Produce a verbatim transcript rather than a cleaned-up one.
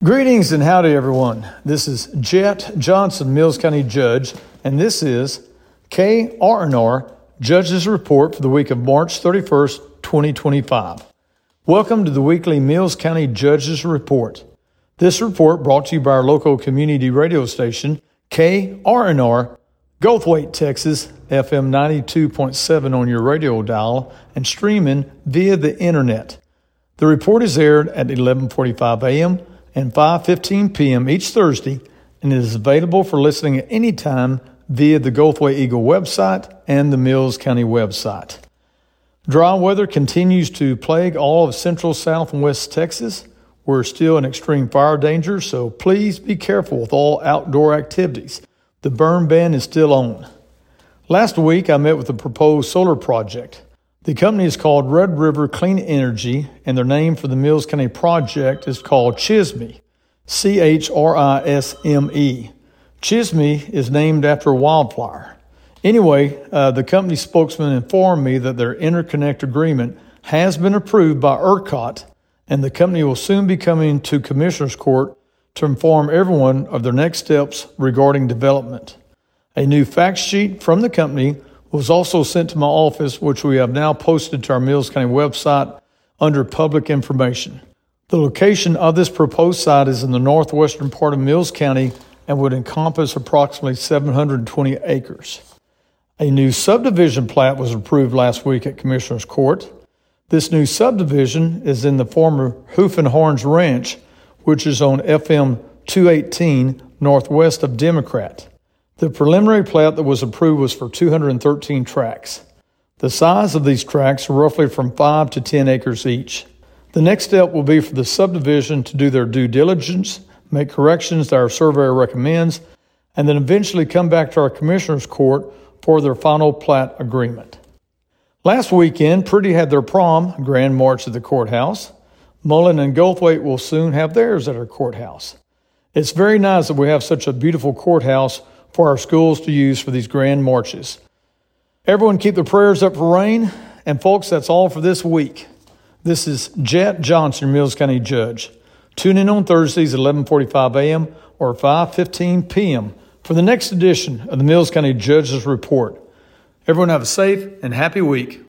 Greetings and howdy, everyone. This is Jet Johnson, Mills County Judge, and this is K R N R Judge's Report for the week of March thirty-first, twenty twenty-five. Welcome to the weekly Mills County Judge's Report. This report brought to you by our local community radio station, K R N R, Goldthwaite, Texas, F M ninety-two point seven on your radio dial and streaming via the internet. The report is aired at eleven forty-five a.m. and five fifteen p.m. each Thursday, and it is available for listening at any time via the Goldthwaite Eagle website and the Mills County website. Dry weather continues to plague all of central, south, and west Texas. We're still in extreme fire danger, so please be careful with all outdoor activities. The burn ban is still on. Last week, I met with the proposed solar project. The company is called Red River Clean Energy, and their name for the Mills County project is called Chisme, C H R I S M E. Chisme is named after a wildflower. Anyway, uh, the company spokesman informed me that their interconnect agreement has been approved by ERCOT, and the company will soon be coming to Commissioner's Court to inform everyone of their next steps regarding development. A new fact sheet from the company was also sent to my office, which we have now posted to our Mills County website under public information. The location of this proposed site is in the northwestern part of Mills County and would encompass approximately seven hundred twenty acres. A new subdivision plat was approved last week at Commissioner's Court. This new subdivision is in the former Hoof and Horns Ranch, which is on F M two eighteen northwest of Democrat. The preliminary plat that was approved was for two hundred thirteen tracts. The size of these tracts are roughly from five to ten acres each. The next step will be for the subdivision to do their due diligence, make corrections that our surveyor recommends, and then eventually come back to our Commissioner's Court for their final plat agreement. Last weekend, Prudy had their prom, grand march at the courthouse. Mullen and Goldthwaite will soon have theirs at our courthouse. It's very nice that we have such a beautiful courthouse for our schools to use for these grand marches. Everyone keep their prayers up for rain. And folks, that's all for this week. This is Jet Johnson, Mills County Judge. Tune in on Thursdays at eleven forty-five a.m. or five fifteen p.m. for the next edition of the Mills County Judge's Report. Everyone have a safe and happy week.